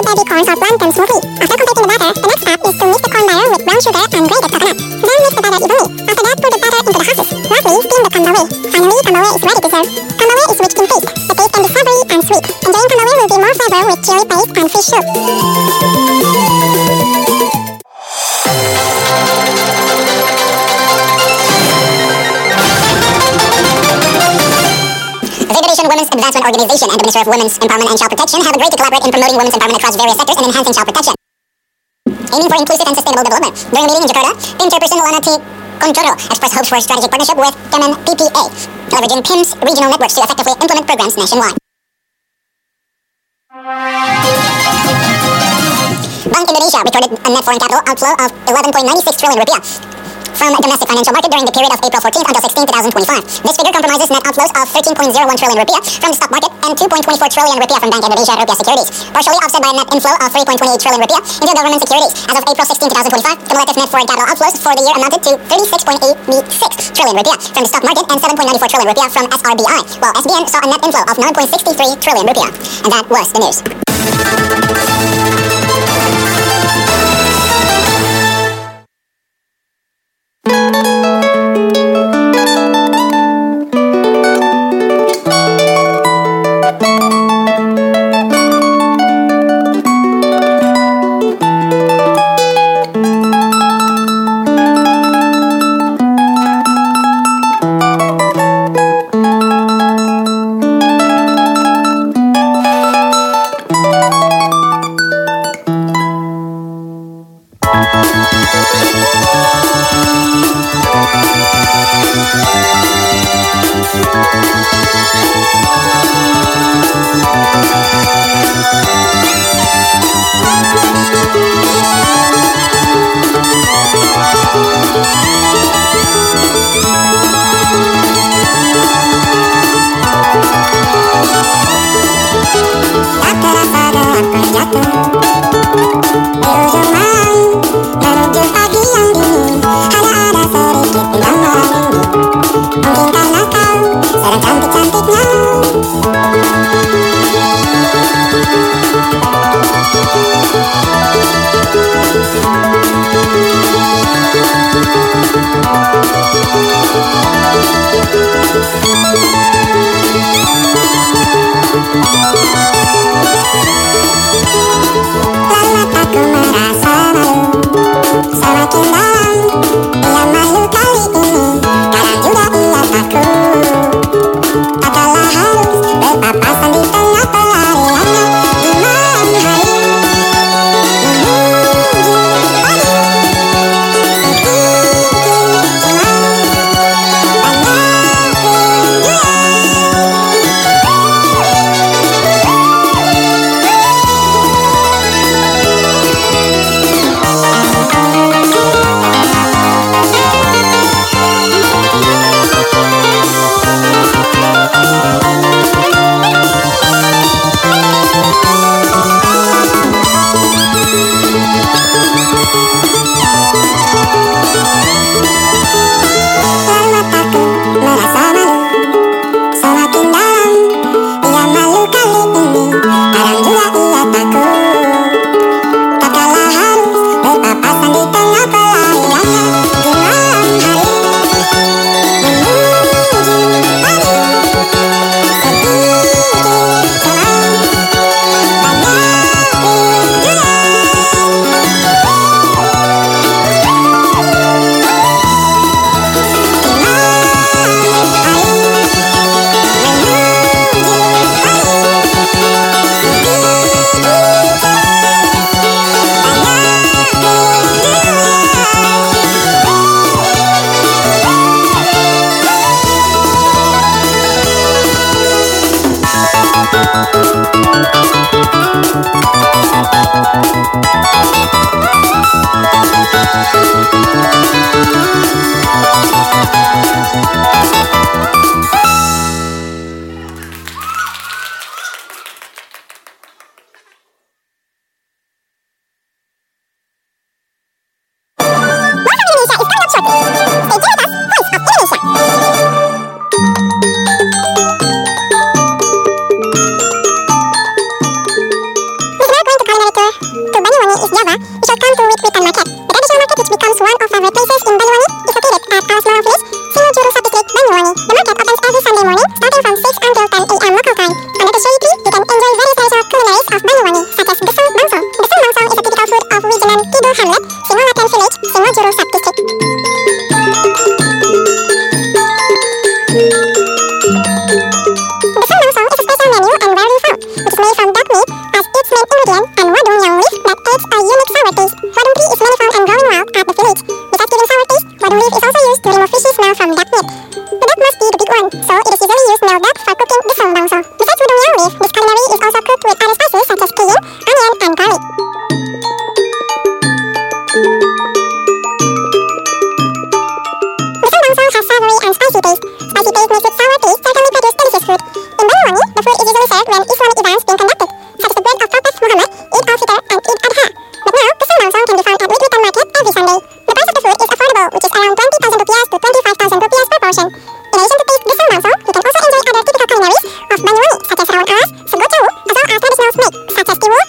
baby corns are blunt and smoothly. After completing the batter, the next step is to mix the corn batter with brown sugar and grated coconut. Then mix the batter evenly. After that, pour the batter into the husses. Lastly, steam the kambaway. Finally, kambaway is ready to serve. Kambaway is rich in taste. The taste can be savory and sweet. Enjoying kambaway will be more flavor with chili paste and fish soup. The Women's Advancement Organization and the Ministry of Women's Empowerment and Child Protection have agreed to collaborate in promoting women's empowerment across various sectors and enhancing child protection, aiming for inclusive and sustainable development. During a meeting in Jakarta, PIM Chairperson Lana T. Conchoro expressed hopes for a strategic partnership with Kemen PPA, leveraging PIM's regional networks to effectively implement programs nationwide. Bank Indonesia recorded a net foreign capital outflow of 11.96 trillion rupiah from domestic financial market during the period of April 14th until 16th, 2025. This figure compromises net outflows of 13.01 trillion rupiah from the stock market and 2.24 trillion rupiah from Bank Indonesia rupiah securities, partially offset by a net inflow of 3.28 trillion rupiah into government securities. As of April 16, 2025, cumulative net foreign capital outflows for the year amounted to 36.86 trillion rupiah from the stock market and 7.94 trillion rupiah from SRBI, while SBN saw a net inflow of 9.63 trillion rupiah. And that was the news.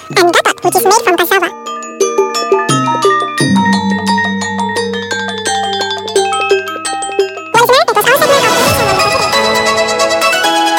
and gatot, which is made from cassava. Listener, that was our segment of Asian University.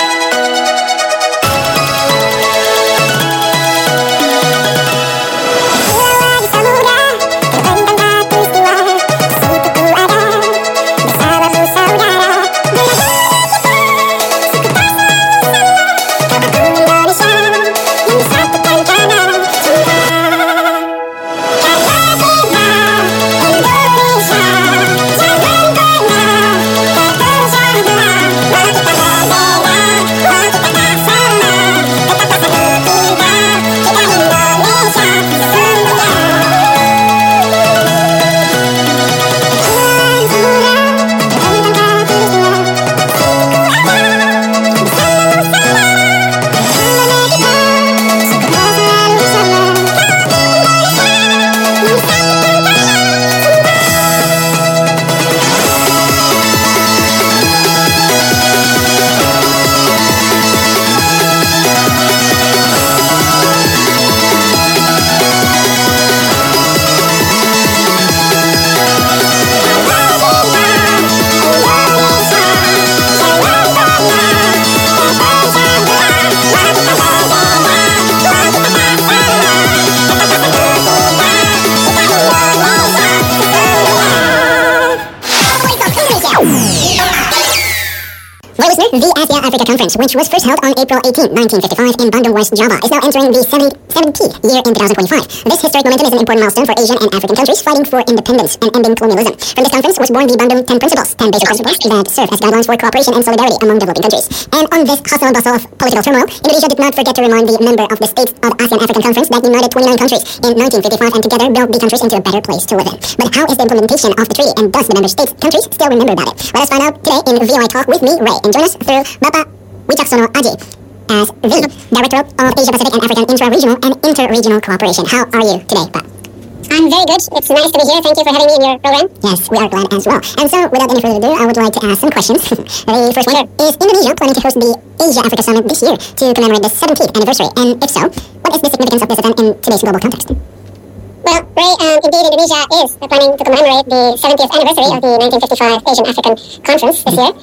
The Asia-Africa Conference, which was first held on April 18, 1955 in Bandung, West Java, is now entering the 70th year in 2025. This historic momentum is an important milestone for Asian and African countries fighting for independence and ending colonialism. From this conference was born the Bandung 10 Principles, 10 basic principles that serve as guidelines for cooperation and solidarity among developing countries. And on this hustle and bustle of political turmoil, Indonesia did not forget to remind the member of the States of ASEAN-African Conference that united 29 countries in 1955 and together built the countries into a better place to live in. But how is the implementation of the treaty, and does the member states countries still remember about it? Let us find out today in VOI Talk with me, Ray, and join us through Bapak Wicaksono Aji as the Director of Asia Pacific and African Intra-Regional and Inter-Regional Cooperation. How are you today, Pak? I'm very good. It's nice to be here. Thank you for having me in your program. Yes, we are glad as well. And so, without any further ado, I would like to ask some questions. The first one is Indonesia planning to host the Asia-Africa Summit this year to commemorate the 17th anniversary? And if so, what is the significance of this event in today's global context? Well, Ray, indeed Indonesia is planning to commemorate the 70th anniversary of the 1955 Asian-African Conference this year.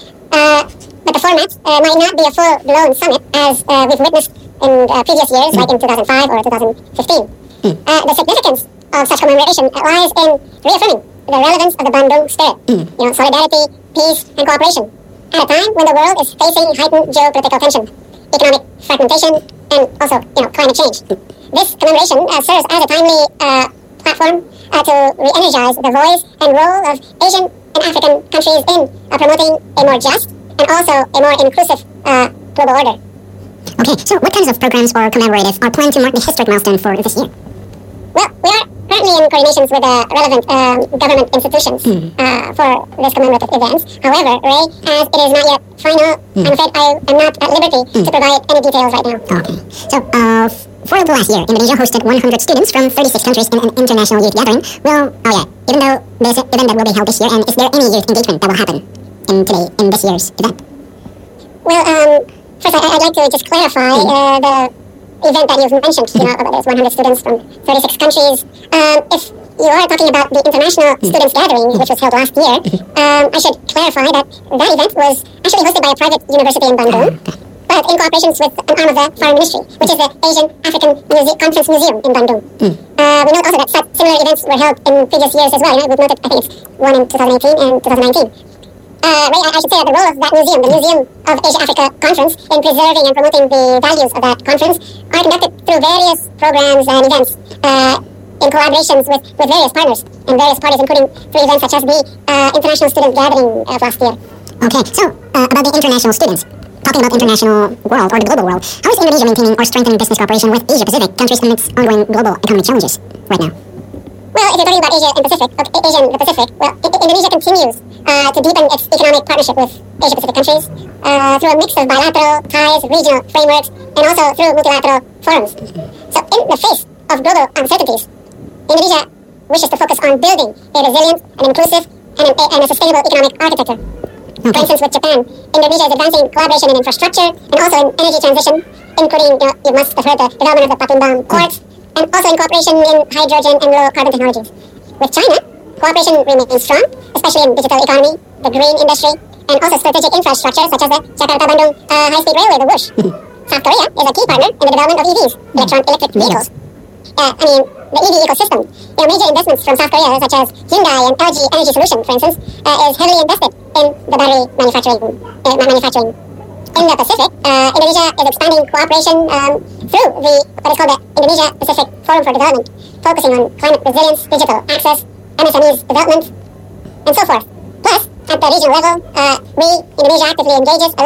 But the format might not be a full-blown summit as we've witnessed in previous years, like in 2005 or 2015. The significance of such commemoration lies in reaffirming the relevance of the Bandung spirit, solidarity, peace, and cooperation, at a time when the world is facing heightened geopolitical tension, economic fragmentation, and also, climate change. This commemoration serves as a timely platform to re-energize the voice and role of Asian and African countries in promoting a more just and also a more inclusive global order. Okay, so what kinds of programs or commemoratives are planned to mark the historic milestone for this year? Well, we are currently in coordinations with relevant government institutions for this commemorative events. However, Ray, as it is not yet final, I'm afraid I am not at liberty to provide any details right now. Okay, so for the last year, Indonesia hosted 100 students from 36 countries in an international youth gathering. Well, even though this event that will be held this year, and is there any youth engagement that will happen in this year's event? Well, first I'd like to just clarify the event that you've mentioned, about those 100 students from 36 countries. If you are talking about the international students gathering, which was held last year, I should clarify that event was actually hosted by a private university in Bandung, but in cooperation with an arm of the Foreign Ministry, which is the Asian African Conference Museum in Bandung. We note also that similar events were held in previous years as well. We've noted, I think it's one in 2018 and 2019. Ray, I should say that the role of that museum, the Museum of Asia-Africa Conference, in preserving and promoting the values of that conference are conducted through various programs and events in collaborations with various partners and various parties, including through events such as the International Student Gathering of last year. Okay, so about the international students, talking about the international world or the global world, how is Indonesia maintaining or strengthening business cooperation with Asia-Pacific countries amidst ongoing global economic challenges right now? Well, if you're talking about Asia and the Pacific, well, Indonesia continues to deepen its economic partnership with Asia-Pacific countries through a mix of bilateral ties, regional frameworks, and also through multilateral forums. So in the face of global uncertainties, Indonesia wishes to focus on building a resilient and inclusive and a sustainable economic architecture. For instance, with Japan, Indonesia is advancing collaboration in infrastructure and also in energy transition, including, you must have heard the development of the Patimban Port, and also in cooperation in hydrogen and low carbon technologies. With China, cooperation remains strong, especially in digital economy, the green industry, and also strategic infrastructure such as the Jakarta-Bandung high-speed railway, the WUSH. South Korea is a key partner in the development of EVs, electric vehicles. The EV ecosystem. Major investments from South Korea, such as Hyundai and LG Energy Solution, for instance, is heavily invested in the battery manufacturing. In the Pacific, Indonesia is expanding cooperation through what is called the Indonesia-Pacific Forum for Development, focusing on climate resilience, digital access, MSMEs development, and so forth. Plus, at the regional level, Indonesia actively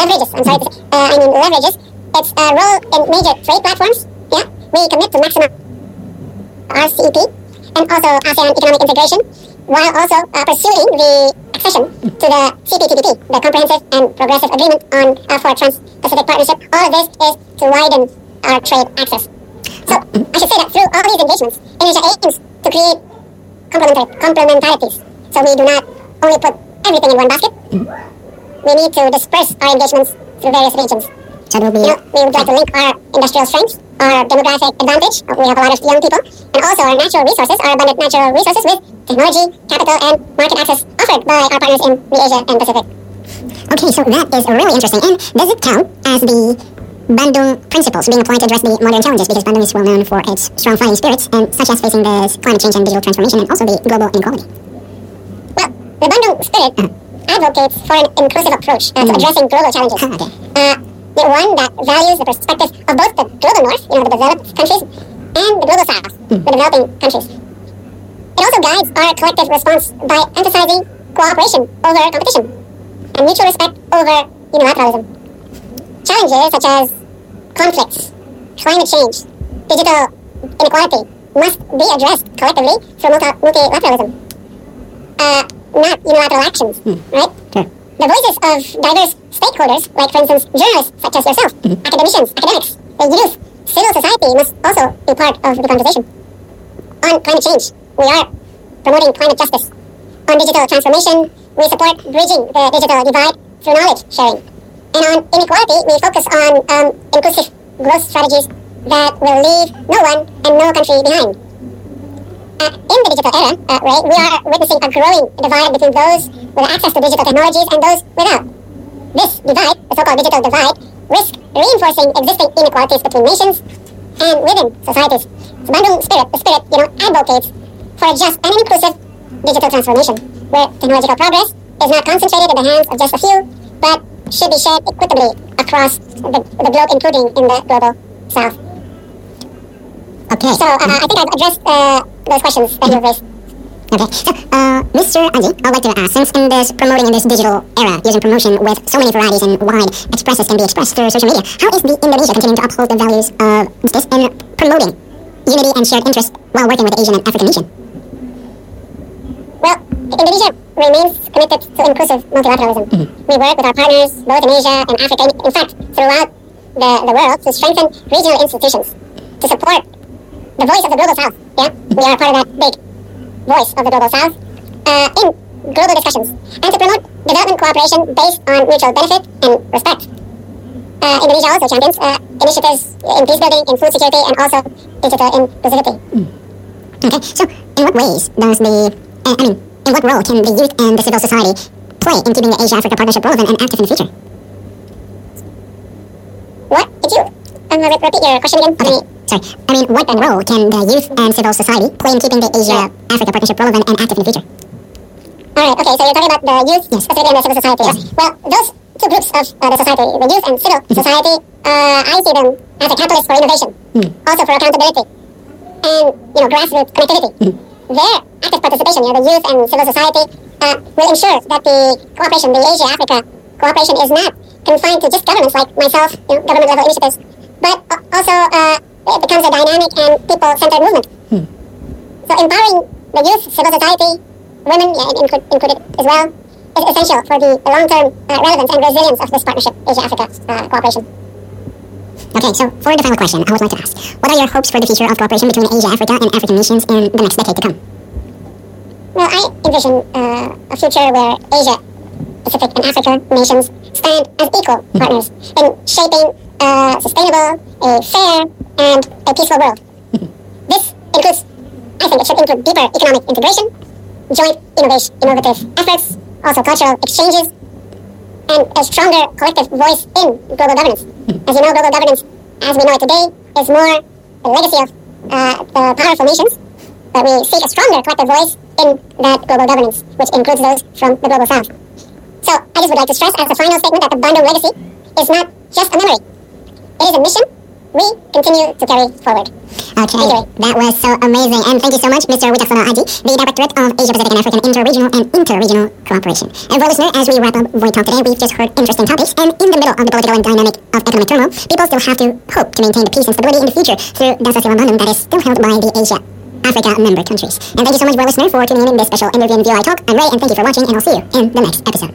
leverages its role in major trade platforms. We commit to maximum RCEP and also ASEAN economic integration, while also pursuing the accession to the CPTPP, the Comprehensive and Progressive Agreement for Trans-Pacific Partnership. All of this is to widen our trade access. So I should say that through all these engagements, Indonesia aims to create complementarities. So we do not only put everything in one basket. We need to disperse our engagements through various regions. So we would like to link our industrial strengths, our demographic advantage. We have a lot of young people, and also our natural resources, our abundant natural resources, with technology, capital, and market access offered by our partners in the Asia and Pacific. Okay, so that is really interesting. And does it count as the Bandung principles being applied to address the modern challenges? Because Bandung is well known for its strong fighting spirits, and such as facing the climate change and digital transformation, and also the global inequality. Well, the Bandung spirit advocates for an inclusive approach to addressing global challenges. One that values the perspective of both the global north, the developed countries, and the global south, the developing countries. It also guides our collective response by emphasizing cooperation over competition and mutual respect over unilateralism. Challenges such as conflicts, climate change, digital inequality must be addressed collectively through multilateralism, not unilateral actions, right? Sure. The voices of diverse stakeholders, like for instance journalists such as yourself, academics, the youth, civil society must also be part of the conversation. On climate change, we are promoting climate justice. On digital transformation, we support bridging the digital divide through knowledge sharing. And on inequality, we focus on inclusive growth strategies that will leave no one and no country behind. In the digital era, we are witnessing a growing divide between those with access to digital technologies and those without. This divide, the so-called digital divide, risks reinforcing existing inequalities between nations and within societies. So Bandung spirit, advocates for a just and inclusive digital transformation, where technological progress is not concentrated in the hands of just a few, but should be shared equitably across the globe, including in the global south. Okay. So I think I've addressed those questions that you've raised. Okay, so Mr. Anji, I'd like to ask, since in this digital era, using promotion with so many varieties and wide expresses can be expressed through social media, how is the Indonesia continuing to uphold the values of justice and promoting unity and shared interest while working with the Asian and African nation? Well, Indonesia remains committed to inclusive multilateralism. We work with our partners both in Asia and Africa, in fact, throughout the world, to strengthen regional institutions, to support the voice of the global south. We are part of that big voice of the global south in global discussions, and to promote development cooperation based on mutual benefit and respect. Indonesia also champions initiatives in peace building, in food security, and also digital inclusivity. Okay, so in what ways does in what role can the youth and the civil society play in keeping the Asia-Africa partnership relevant and active in the future? What? Did you repeat your question again? Okay. Sorry. What role can the youth and civil society play in keeping the Asia-Africa partnership relevant and active in the future? Alright, okay, so you're talking about the youth, specifically, and the civil society. Yes. Well, those two groups of the society, the youth and civil society, I see them as a catalyst for innovation, also for accountability, and, grassroots connectivity. Their active participation, the youth and civil society, will ensure that the cooperation, the Asia-Africa cooperation, is not confined to just governments like myself, government-level initiatives, but also it becomes a dynamic and people-centered movement. So empowering the youth, civil society, women included as well, is essential for the long-term relevance and resilience of this partnership, Asia-Africa cooperation. Okay, so for the final question, I would like to ask, what are your hopes for the future of cooperation between Asia-Africa and African nations in the next decade to come? Well, I envision a future where Asia, Pacific, and Africa nations stand as equal partners in shaping a sustainable, a fair, and a peaceful world. This and it should include deeper economic integration, joint innovative efforts, also cultural exchanges, and a stronger collective voice in global governance. As you know, global governance, as we know it today, is more a legacy of the powerful nations, but we seek a stronger collective voice in that global governance, which includes those from the global south. So I just would like to stress as a final statement that the Bandung legacy is not just a memory. It is a mission we continue to carry forward. Okay, that was so amazing. And thank you so much, Mr. Wicaksono Aji, the Directorate of Asia Pacific and African Interregional Cooperation. And for listener, as we wrap up Void Talk today, we've just heard interesting topics. And in the middle of the political and dynamic of economic turmoil, people still have to hope to maintain the peace and stability in the future through Dasa Sila Bandung that is still held by the Africa member countries. And thank you so much, listener, for tuning in this special interview in VOI Talk. I'm Ray, and thank you for watching, and I'll see you in the next episode.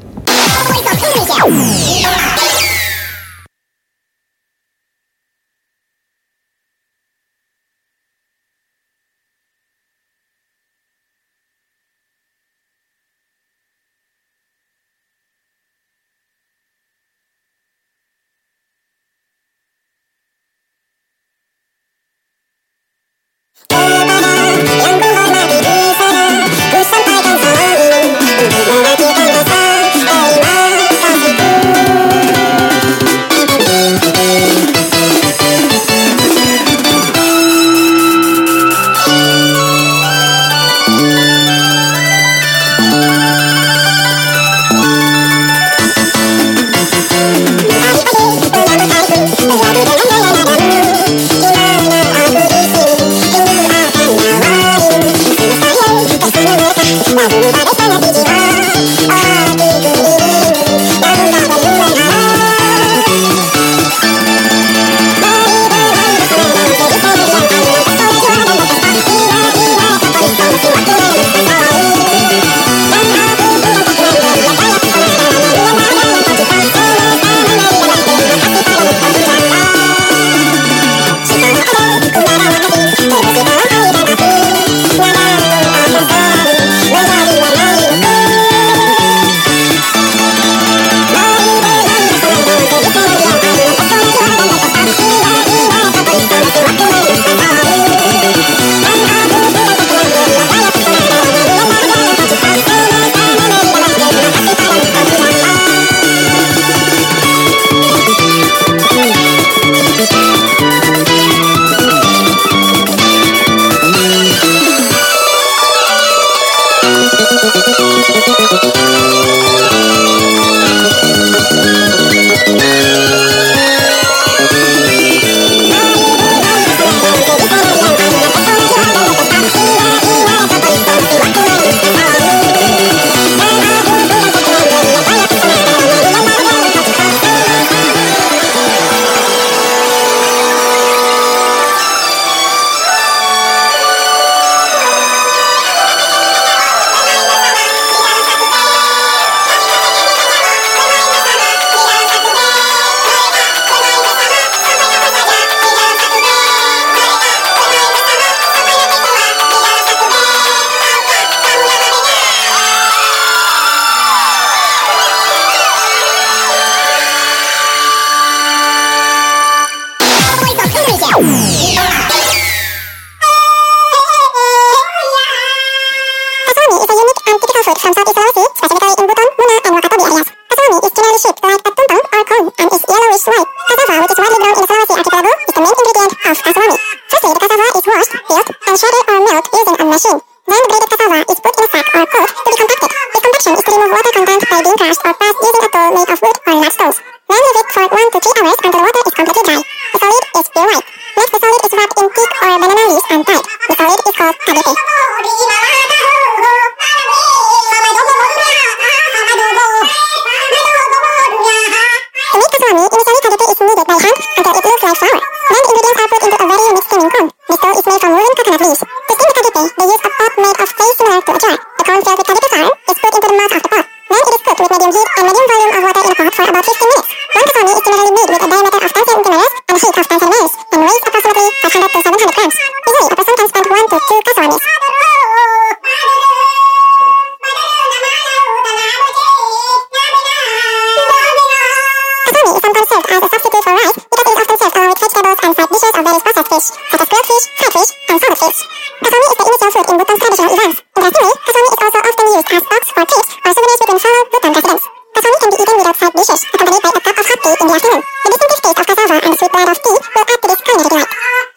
Such as grilled fish, fried fish, and salted fish. Kasami is the initial food in Bhutan's traditional events. Interestingly, kasami is also often used as box for treats or souvenirs within fellow Bhutan residents. Kasami can be eaten without side dishes, accompanied by a cup of hot tea in the afternoon. The distinctive taste of cassava and the sweet blend of tea will add to this culinary delight.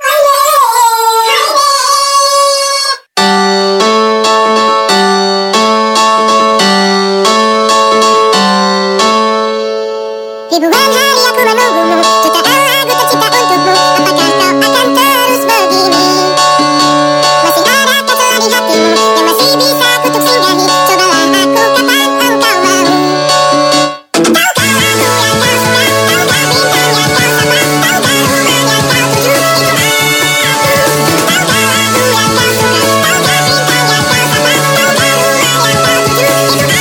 Ribuan hari aku menunggumu, jutaan lagu tercipta untukmu. Apakah kau akan terus begini? Masih adakah celah di hatimu yang masih bisa kutuk singgahi? Cobalah aku kapan engkau mau. Tahukah lagu yang kau suka? Tahukah bintang yang kau sapa? Tahukah rumah yang kau tuju? Itu aku. Tahukah lagu yang kau suka? Tahukah bintang yang kau sapa? Tahukah rumah yang kau tuju? Itu aku.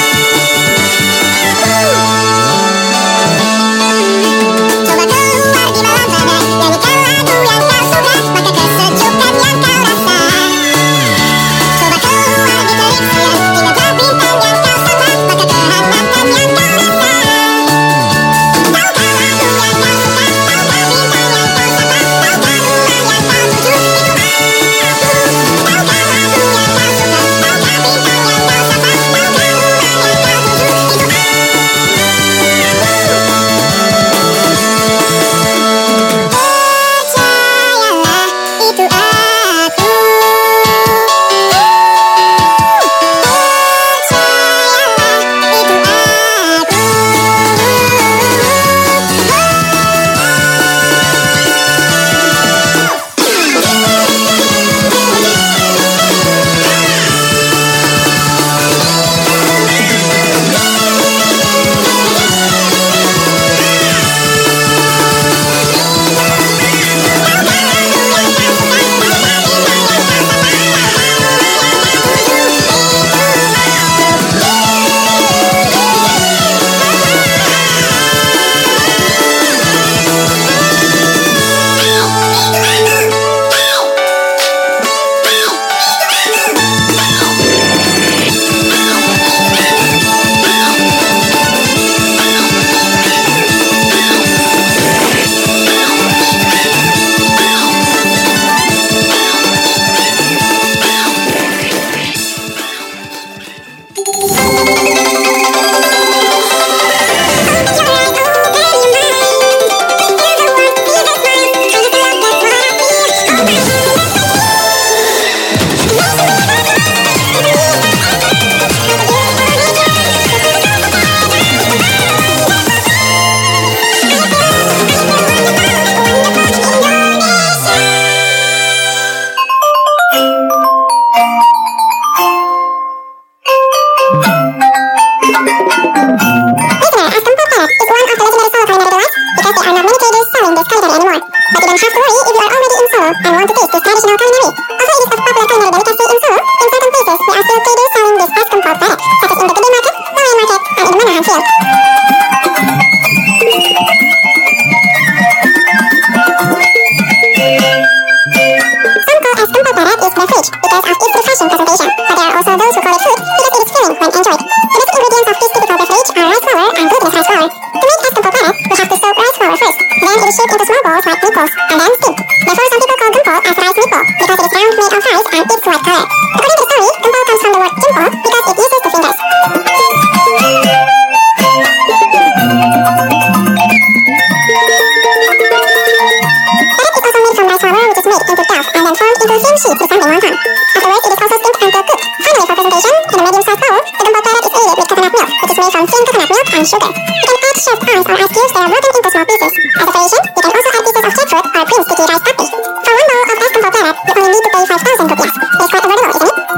Coba keluar di malam hari, nyanyikan lagu yang kau suka, maka kesejukan yang kau rasa. Coba keluar di terik siang, ingatlah bintang yang kau sapa, maka kehangatan yang kau rasa. Tahukah lagu yang kau suka, tahukah bintang yang kau sapa, tahukah rumah yang kau tuju? Itu aku. Tahukah lagu yang kau suka, tahukah bintang yang kau sapa, tahukah rumah yang kau tuju? Itu aku. Percayalah, itu aku. Percayalah, itu Listener, as Kempot Parrot is one of the legendary solo culinary delights because there are not many cages selling this culinary anymore. But you don't have to worry if you are already in Solo and want to taste this traditional culinary. Also, it is a popular culinary delicacy in Solo. In certain places, there are still cages selling this as Kempot Parrot, such as in the Gede Market, the Lion Market, and in the Manahan Field. Some call as Kempot Parrot is beverage because of its refreshing presentation, but there are also those who call it food because it is filling when enjoyed. The basic ingredients of this typical beverage are rice flour and glutinous rice flour. To make as Kempot Parrot, we have to soak rice flour first. Then it is shaped into small balls like meatballs and then steamed. Therefore, some people call Kempot as rice meatball because it is round made of rice and its white color. According to the story, Kempot comes from the word jimpo because it uses two fingers. Parrot is also made from rice flour which is made into dough and then formed into thin sheets resembling wonton. Afterwards, it is also steamed until cooked. Finally, for presentation, in a medium-sized bowl, the Kempot Parrot is aided with coconut milk, which is made from thin coconut milk and sugar. You can add shaved ice or ice cubes that are broken into small pieces. As a variation, you can also add pieces of jackfruit or cream sticky rice pudding. For one bowl of ice Kempot Parrot, you only need to pay 5,000 rupiahs. It is quite affordable, isn't it?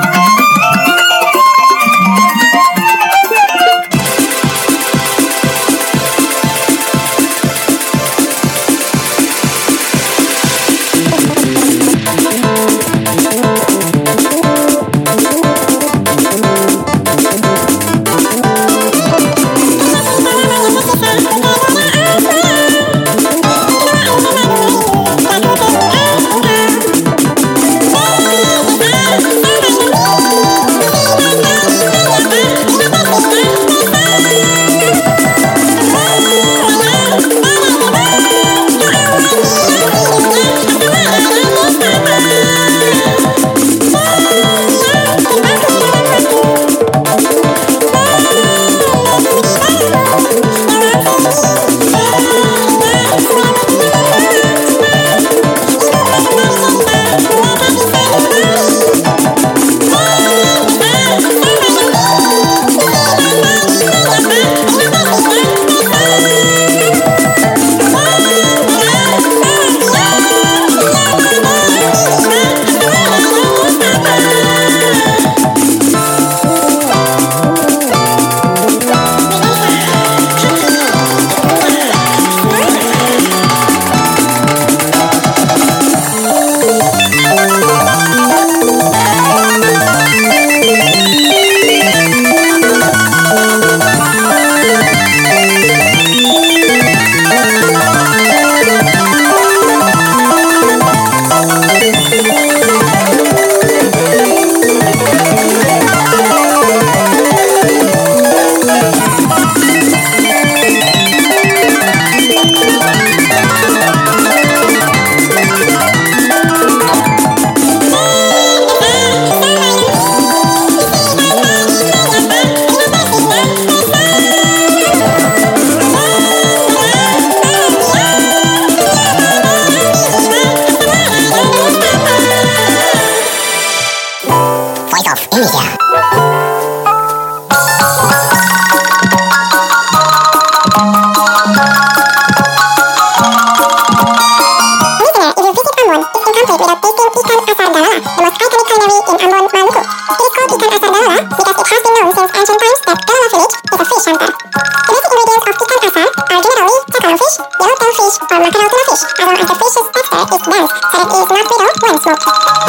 Voice of Indonesia. Listener, if you visit Ambon, it's incomplete without tasting ikan asar dalala, the most iconic culinary in Ambon, Maluku. It is called ikan asar dalala because it has been known since ancient times that Dalala village is a fish hunter. The basic ingredients of ikan asar are generally cakalang fish, yellowtail fish, or mackerel tuna fish, as long as the fish's texture is dense so that it is not brittle when smoked.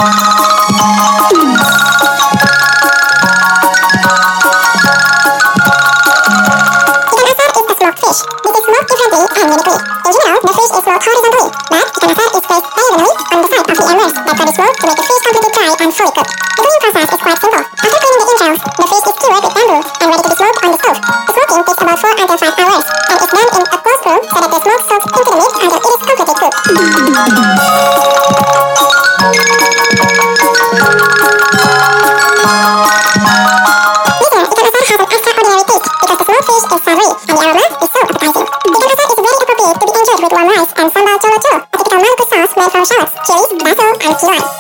Fish. This is smoked differently and uniquely. In general, the fish is smoked horizontally, but ikan asar is placed diagonally on the side of the antlers that body smoke to make the fish completely dry and fully cooked. The cooking process is quite simple. After cleaning the entrails, the fish is skewered with bamboo and ready to be smoked on the stove. The smoking takes about 4 until 5 hours and is done in a closed room so that the smoke soaks into the meat until it is completely cooked. With warm rice and sambal cholo cholo, a typical Maluku sauce made from shallots, chilies, basil, and tirai.